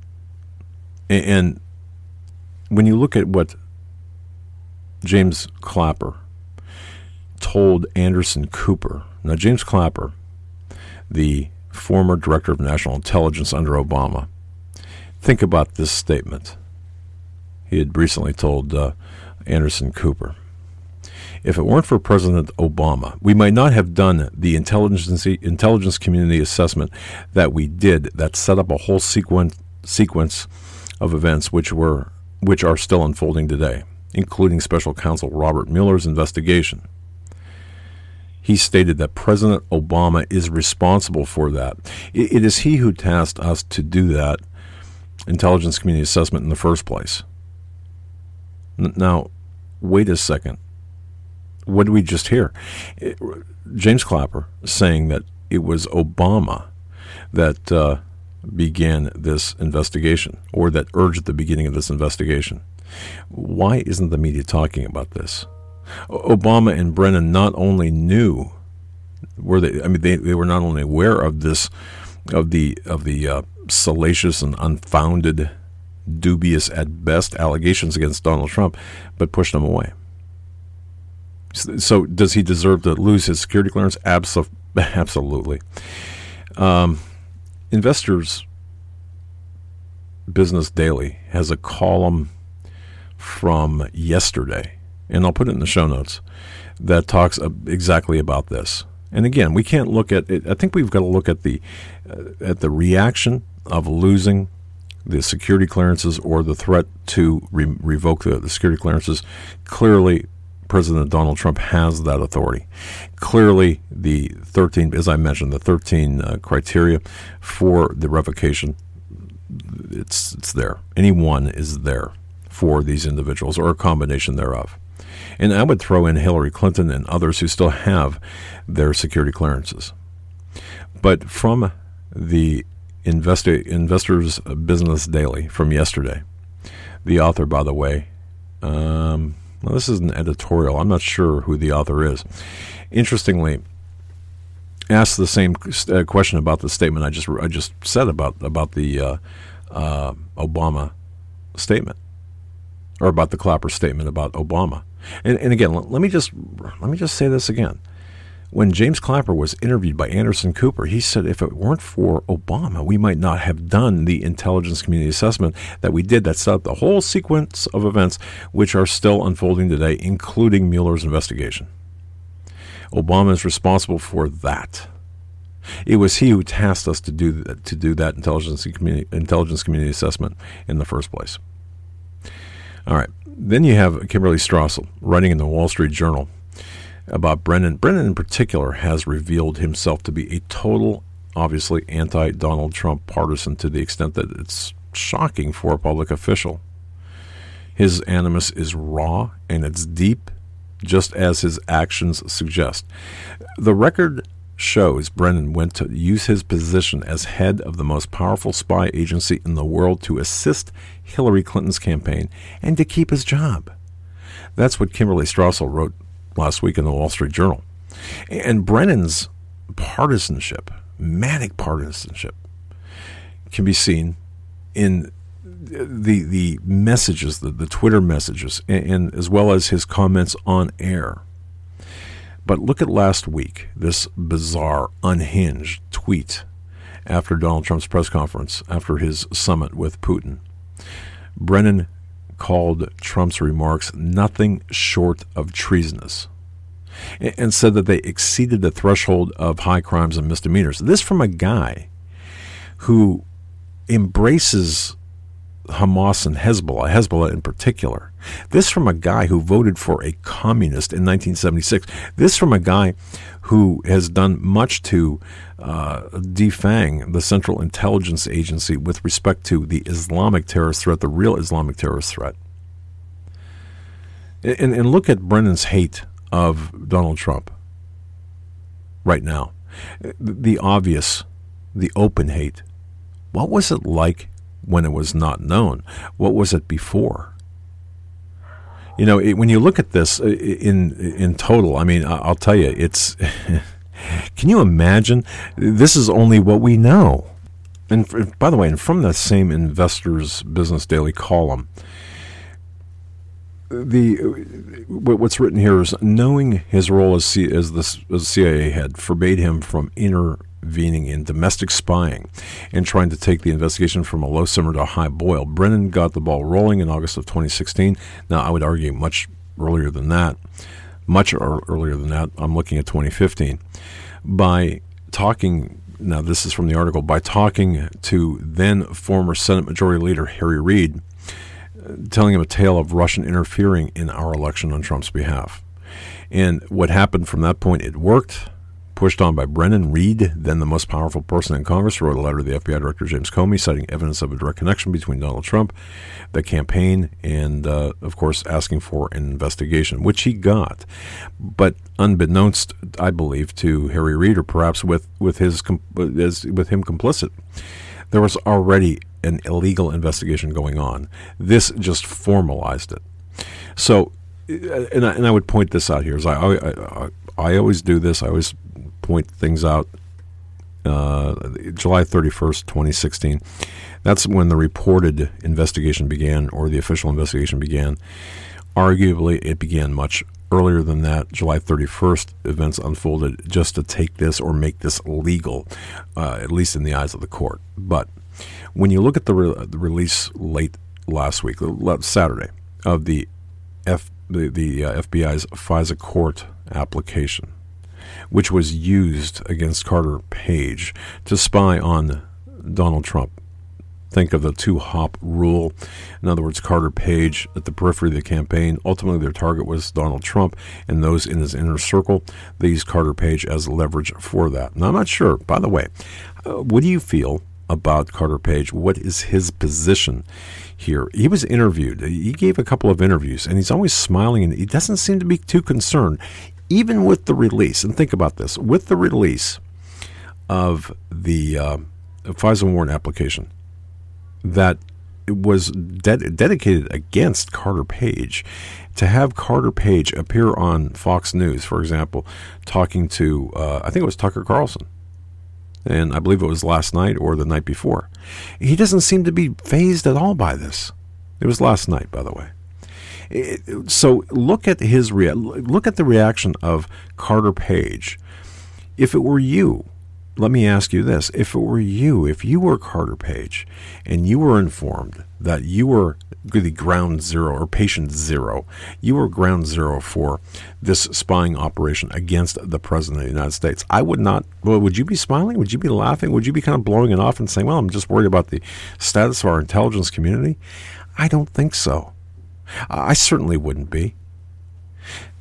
And when you look at what James Clapper told Anderson Cooper, now James Clapper, the former director of national intelligence under Obama, think about this statement. He had recently told Anderson Cooper, "If it weren't for President Obama, we might not have done the intelligence community assessment that we did that set up a whole sequence of events which are still unfolding today, including Special Counsel Robert Mueller's investigation." He stated that President Obama is responsible for that. It is he who tasked us to do that intelligence community assessment in the first place. Now, wait a second. What did we just hear? James Clapper saying that it was Obama that began this investigation, or that urged the beginning of this investigation. Why isn't the media talking about this? Obama and Brennan not only knew, they were not only aware of this, of the salacious and unfounded, dubious at best allegations against Donald Trump, but pushed them away. So does he deserve to lose his security clearance? Absolutely. Investors Business Daily has a column from yesterday, and I'll put it in the show notes, that talks exactly about this. And again, we can't look at it. I think we've got to look at the reaction of losing the security clearances, or the threat to revoke the security clearances. Clearly, President Donald Trump has that authority. Clearly, the 13, as I mentioned, the 13 criteria for the revocation, it's there. Any one is there for these individuals, or a combination thereof. And I would throw in Hillary Clinton and others who still have their security clearances. But from the Investors Business Daily from yesterday, the author, by the way, well, this is an editorial. I'm not sure who the author is. Interestingly, asked the same question about the statement I just said about the Obama statement, or about the Clapper statement about Obama. And again, let me just say this again. When James Clapper was interviewed by Anderson Cooper, he said, if it weren't for Obama, we might not have done the intelligence community assessment that we did that set up the whole sequence of events which are still unfolding today, including Mueller's investigation. Obama is responsible for that. It was he who tasked us to do that intelligence community assessment in the first place. All right. Then you have Kimberly Strassel writing in the Wall Street Journal about Brennan. Brennan in particular has revealed himself to be a total, obviously, anti-Donald Trump partisan to the extent that it's shocking for a public official. His animus is raw and it's deep, just as his actions suggest. The record shows Brennan went to use his position as head of the most powerful spy agency in the world to assist Hillary Clinton's campaign and to keep his job. That's what Kimberly Strassel wrote last week in the Wall Street Journal. And Brennan's partisanship, manic partisanship, can be seen in the messages, the Twitter messages, and as well as his comments on air. But look at last week, this bizarre, unhinged tweet after Donald Trump's press conference, after his summit with Putin. Brennan called Trump's remarks nothing short of treasonous and said that they exceeded the threshold of high crimes and misdemeanors. This from a guy who embraces Hamas and Hezbollah in particular. This from a guy who voted for a communist in 1976. This from a guy who has done much to defang the Central Intelligence Agency with respect to the Islamic terrorist threat, the real Islamic terrorist threat. And look at Brennan's hate of Donald Trump right now. The obvious, the open hate. What was it like when it was not known? What was it before? You know, when you look at this in total, I mean, I'll tell you, it's... Can you imagine? This is only what we know. And by the way, and from the same Investors Business Daily column, what's written here is, knowing his role as CIA head forbade him from intervening in domestic spying and trying to take the investigation from a low simmer to a high boil. Brennan got the ball rolling in August of 2016. Now, I would argue much earlier than that. I'm looking at 2015. By talking, now this is from the article, by talking to then former Senate Majority Leader Harry Reid, telling him a tale of Russian interfering in our election on Trump's behalf. And what happened from that point, it worked. Pushed on by Brennan, Reid, then the most powerful person in Congress, wrote a letter to the FBI Director James Comey citing evidence of a direct connection between Donald Trump, the campaign, and, of course, asking for an investigation, which he got. But unbeknownst, I believe, to Harry Reid, or perhaps with him complicit, there was already an illegal investigation going on. This just formalized it. So, and I would point this out here, as I always do this. I always point things out. July 31st, 2016. That's when the reported investigation began, or the official investigation began. Arguably, it began much earlier than that. July 31st, events unfolded just to take this or make this legal, at least in the eyes of the court. But when you look at the release late last week, Saturday, of the FBI's FISA court application, which was used against Carter Page to spy on Donald Trump. Think of the two-hop rule. In other words, Carter Page at the periphery of the campaign. Ultimately, their target was Donald Trump, and those in his inner circle, they used Carter Page as leverage for that. Now, I'm not sure, by the way, what do you feel about Carter Page? What is his position here? He was interviewed. He gave a couple of interviews, and he's always smiling, and he doesn't seem to be too concerned. Even with the release, and think about this, with the release of the FISA warrant application that was dedicated against Carter Page, to have Carter Page appear on Fox News, for example, talking to, I think it was Tucker Carlson, and I believe it was last night or the night before. He doesn't seem to be fazed at all by this. It was last night, by the way. So look at look at the reaction of Carter Page. If it were you, let me ask you this: if it were you, if you were Carter Page, and you were informed that you were the ground zero or patient zero, you were ground zero for this spying operation against the President of the United States, I would not. Well, would you be smiling? Would you be laughing? Would you be kind of blowing it off and saying, "Well, I'm just worried about the status of our intelligence community"? I don't think so. I certainly wouldn't be.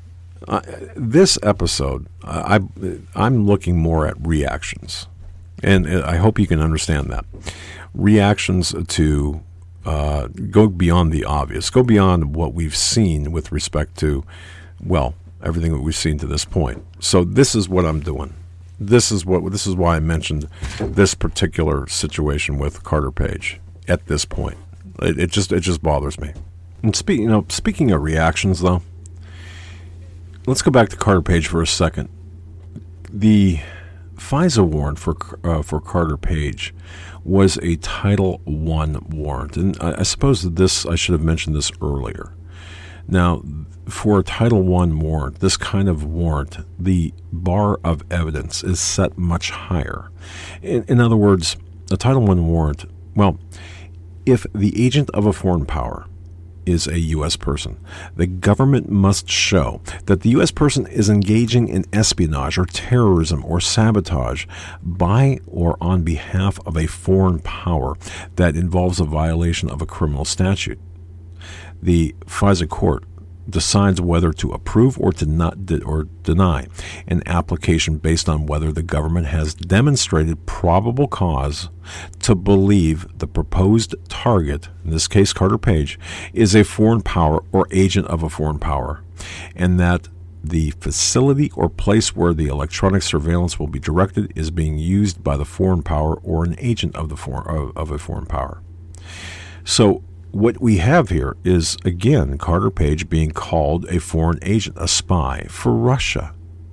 This episode, I'm looking more at reactions, and I hope you can understand that. Reactions to go beyond the obvious, go beyond what we've seen with respect to, well, everything that we've seen to this point. So this is what I'm doing. This is why I mentioned this particular situation with Carter Page at this point. It just bothers me. And speaking of reactions, though, let's go back to Carter Page for a second. The FISA warrant for Carter Page was a Title I warrant, and I suppose that I should have mentioned this earlier. Now, for a Title I warrant, this kind of warrant, the bar of evidence is set much higher. In other words, a Title I warrant, well, if the agent of a foreign power is a U.S. person, the government must show that the U.S. person is engaging in espionage or terrorism or sabotage by or on behalf of a foreign power that involves a violation of a criminal statute. The FISA court decides whether to approve or deny an application based on whether the government has demonstrated probable cause to believe the proposed target, in this case Carter Page, is a foreign power or agent of a foreign power, and that the facility or place where the electronic surveillance will be directed is being used by the foreign power or an agent of a foreign power. So what we have here is, again, Carter Page being called a foreign agent, a spy for Russia.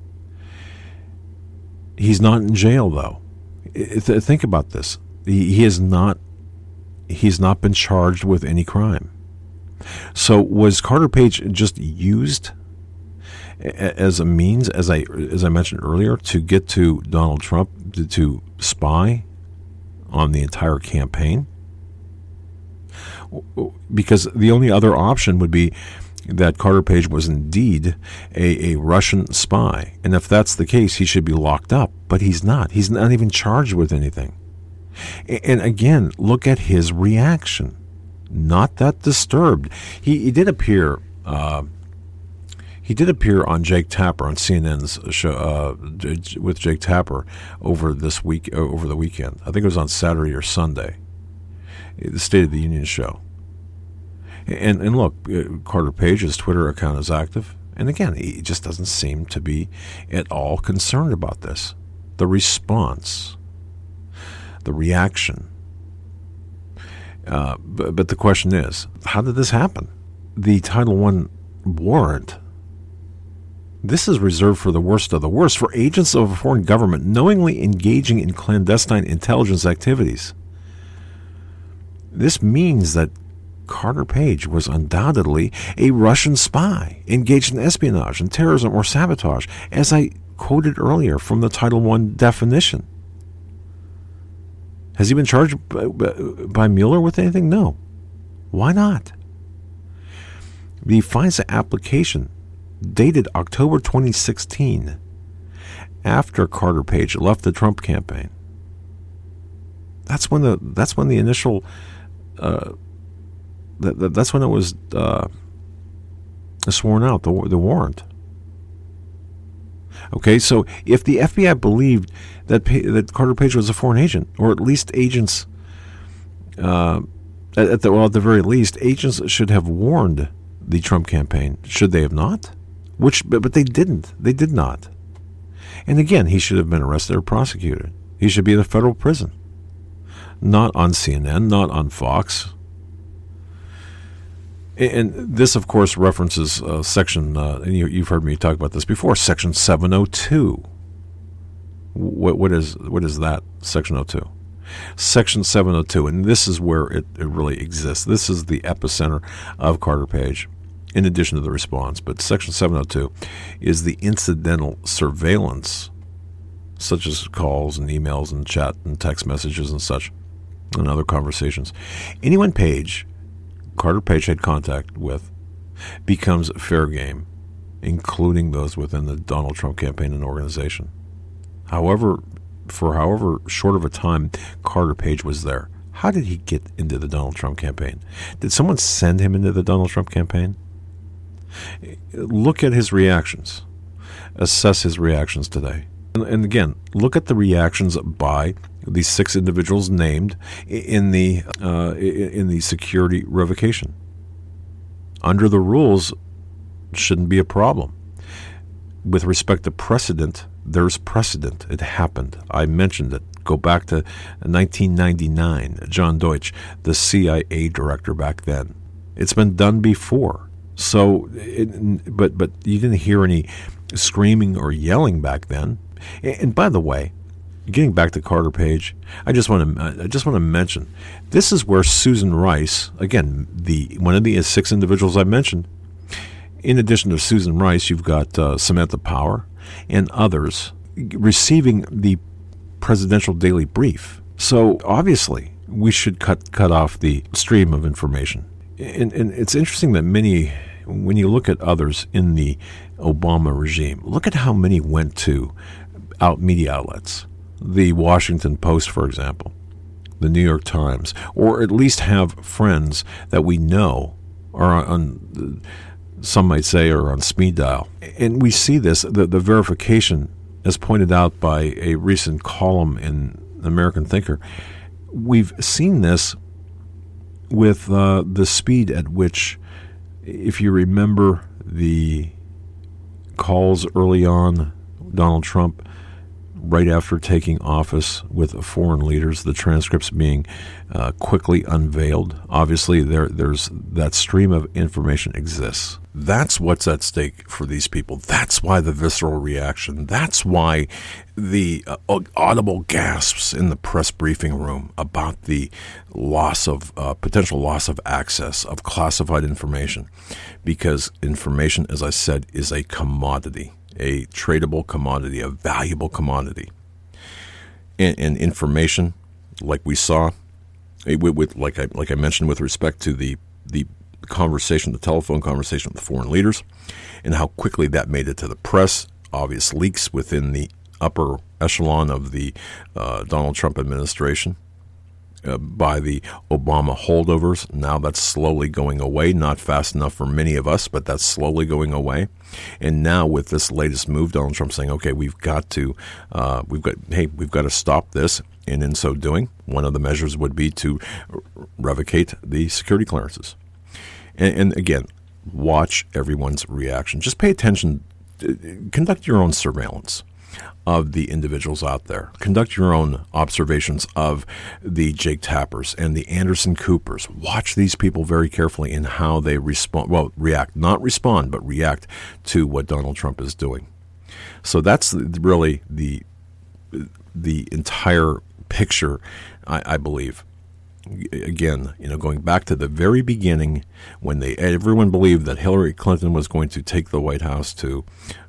He's not in jail, though. Think about this. He's not been charged with any crime. So was Carter Page just used as a means, as I mentioned earlier, to get to Donald Trump, to spy on the entire campaign? Because the only other option would be that Carter Page was indeed a Russian spy. And if that's the case, he should be locked up. But he's not. He's not even charged with anything. And again, look at his reaction. Not that disturbed. He did appear. He did appear on Jake Tapper on CNN's show with Jake Tapper over the weekend. I think it was on Saturday or Sunday. The State of the Union show. And look, Carter Page's Twitter account is active. And again, he just doesn't seem to be at all concerned about this. The response, the reaction. But the question is, how did this happen? The Title I warrant, this is reserved for the worst of the worst, for agents of a foreign government knowingly engaging in clandestine intelligence activities. This means that Carter Page was undoubtedly a Russian spy engaged in espionage and terrorism or sabotage, as I quoted earlier from the Title I definition. Has he been charged by Mueller with anything? No. Why not? The FISA application dated October 2016, after Carter Page left the Trump campaign. That's when the initial. That's when it was sworn out, the warrant. Okay, so if the FBI believed that Carter Page was a foreign agent, or at least agents, at the very least, agents should have warned the Trump campaign. Should they have not? But they didn't. They did not. And again, he should have been arrested or prosecuted. He should be in a federal prison. Not on CNN, not on Fox. And this, of course, references Section, and you've heard me talk about this before, Section 702. What is that, Section 02? Section 702, and this is where it really exists. This is the epicenter of Carter Page, in addition to the response. But Section 702 is the incidental surveillance, such as calls and emails and chat and text messages and such, and other conversations. Anyone Carter Page had contact with becomes fair game, including those within the Donald Trump campaign and organization. However short of a time Carter Page was there, how did he get into the Donald Trump campaign? Did someone send him into the Donald Trump campaign? Look at his reactions. Assess his reactions today. And again, look at the reactions by these 6 individuals named in the security revocation. Under the rules, shouldn't be a problem. With respect to precedent, there's precedent. It happened. I mentioned it. Go back to 1999, John Deutsch, the CIA director back then. It's been done before. So, but you didn't hear any screaming or yelling back then. And by the way, getting back to Carter Page, I just want to mention, this is where Susan Rice, again, one of the 6 individuals I mentioned. In addition to Susan Rice, you've got Samantha Power and others receiving the presidential daily brief. So obviously, we should cut off the stream of information. And it's interesting that many, when you look at others in the Obama regime, look at how many went to media outlets. The Washington Post, for example, the New York Times, or at least have friends that we know are on, some might say, are on speed dial. And we see this, the verification, as pointed out by a recent column in American Thinker. We've seen this with the speed at which, if you remember the calls early on, Donald Trump, right after taking office with foreign leaders, the transcripts being quickly unveiled. Obviously, there's that stream of information exists. That's what's at stake for these people. That's why the visceral reaction. That's why the audible gasps in the press briefing room about the potential loss of access of classified information. Because information, as I said, is a commodity. A tradable commodity, a valuable commodity. And information, like we saw, like I mentioned with respect to the conversation, the telephone conversation with the foreign leaders, and how quickly that made it to the press, obvious leaks within the upper echelon of the Donald Trump administration by the Obama holdovers. Now that's slowly going away, not fast enough for many of us, but that's slowly going away. And now with this latest move, Donald Trump saying, okay, we've got to stop this. And in so doing, one of the measures would be to revocate the security clearances. And again, watch everyone's reaction. Just pay attention. Conduct your own surveillance of the individuals out there. Conduct your own observations of the Jake Tappers and the Anderson Coopers. Watch these people very carefully in how they react. Not respond, but react to what Donald Trump is doing. So that's really the entire picture, I believe. Again, going back to the very beginning when everyone believed that Hillary Clinton was going to take the White House to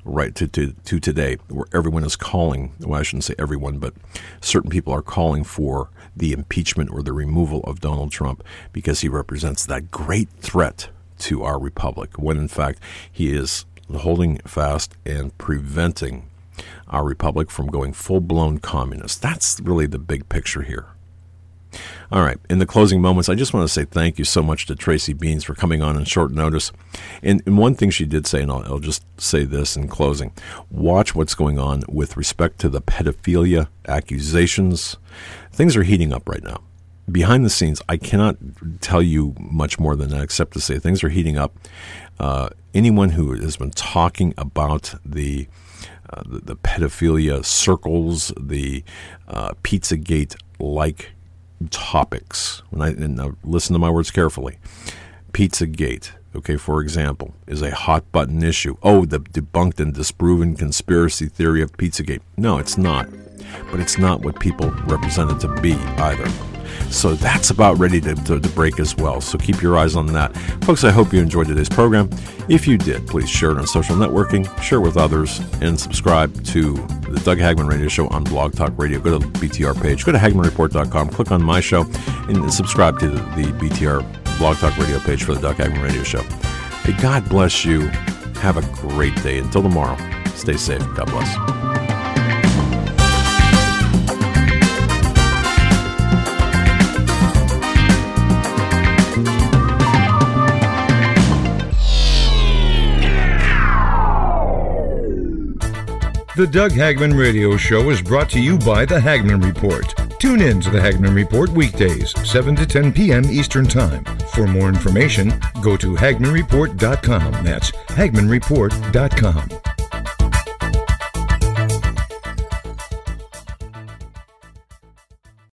today, where everyone is calling, well, I shouldn't say everyone, but certain people are calling for the impeachment or the removal of Donald Trump because he represents that great threat to our republic, when in fact he is holding fast and preventing our republic from going full-blown communist. That's really the big picture here. All right, in the closing moments, I just want to say thank you so much to Tracy Beans for coming on short notice. And one thing she did say, and I'll just say this in closing, watch what's going on with respect to the pedophilia accusations. Things are heating up right now. Behind the scenes, I cannot tell you much more than that except to say things are heating up. Anyone who has been talking about the pedophilia circles, the Pizzagate-like topics, and listen to my words carefully. Pizzagate, okay, for example, is a hot button issue. Oh, the debunked and disproven conspiracy theory of Pizzagate. No, it's not. But it's not what people represent it to be either. So that's about ready to break as well. So keep your eyes on that. Folks, I hope you enjoyed today's program. If you did, please share it on social networking, share it with others, and subscribe to the Doug Hagmann Radio Show on Blog Talk Radio. Go to the BTR page, go to HagmannReport.com, click on my show, and subscribe to the BTR Blog Talk Radio page for the Doug Hagmann Radio Show. Hey, God bless you. Have a great day. Until tomorrow, stay safe. God bless. The Doug Hagman Radio Show is brought to you by The Hagman Report. Tune in to The Hagman Report weekdays, 7 to 10 p.m. Eastern Time. For more information, go to HagmanReport.com. That's HagmanReport.com.